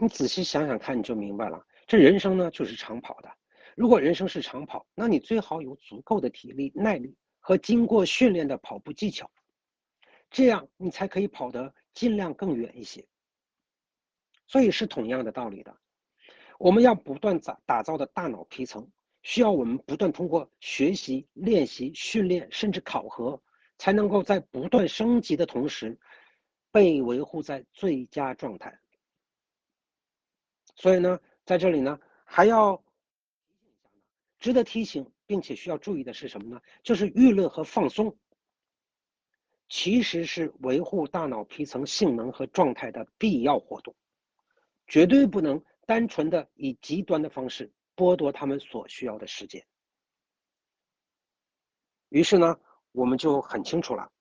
你仔细想想看，你就明白了。这人生呢，就是长跑的。如果人生是长跑，那你最好有足够的体力、耐力和经过训练的跑步技巧，这样你才可以跑得尽量更远一些。所以是同样的道理的。我们要不断打造的大脑皮层，需要我们不断通过学习、练习、训练，甚至考核，才能够在不断升级的同时，被维护在最佳状态。所以呢，在这里呢，还要值得提醒，并且需要注意的是什么呢？就是娱乐和放松，其实是维护大脑皮层性能和状态的必要活动，绝对不能单纯的以极端的方式剥夺他们所需要的时间。于是呢，我们就很清楚了，